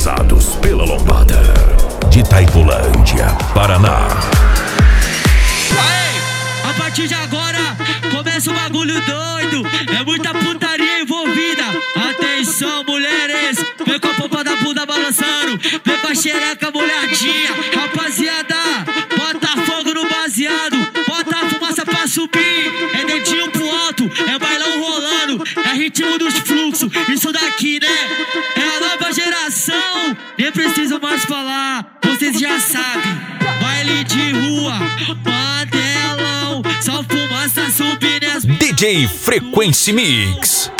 pesados pela lombada. De Itaipulândia, Paraná. Aê, a partir de agora começa um bagulho doido. É muita putaria envolvida. Atenção, mulheres, vem com a pompa da bunda balançando, vem com a xereca molhadinha. Rapaziada, bota fogo no baseado, bota a fumaça pra subir. É dedinho pro alto, é bailão rolando, é ritmo dos fluxos. Isso daqui, né, é a nova geração. Nem preciso mais falar, vocês já sabem. Baile de rua, panelão, só fumaça subindo. DJ Frequency Mix.